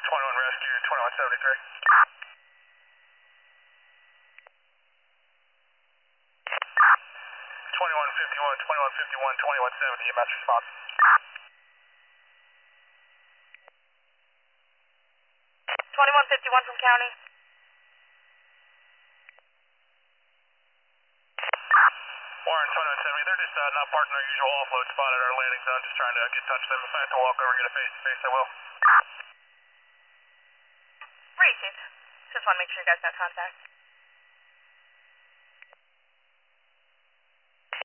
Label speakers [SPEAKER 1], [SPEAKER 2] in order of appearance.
[SPEAKER 1] 21 rescue, 2173. 2151, 2151, 2170, EMS response.
[SPEAKER 2] 2151 from county.
[SPEAKER 1] Warren, 2170, they're just not parked in our usual offload spot at our landing zone, just trying to get in touch with them. If I have to walk over and get a face-to-face, I will.
[SPEAKER 2] Racist. Just want to make sure you guys got contact.